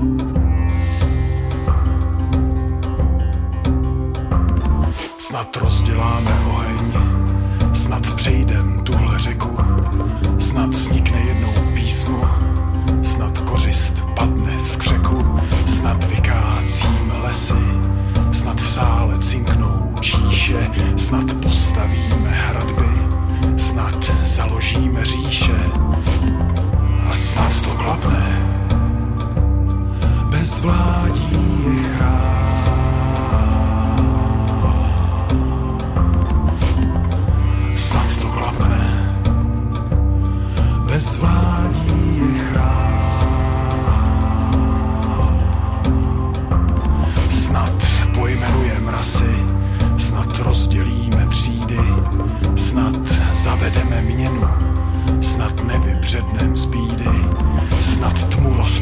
Snad rozděláme oheň, snad přejdem tuhle řeku, snad vznikne jednou písmo, snad kořist padne v skřeku, snad vykácíme lesy, snad v sále cinknou číše, snad postavíme hradby, snad založíme říše a snad to klapne. Bezvládí je chrám. Snad to klapne, bezvládí je chrám. Snad pojmenujeme rasy, snad rozdělíme třídy, snad zavedeme měnu, snad nevypřednem z bídy, snad tmu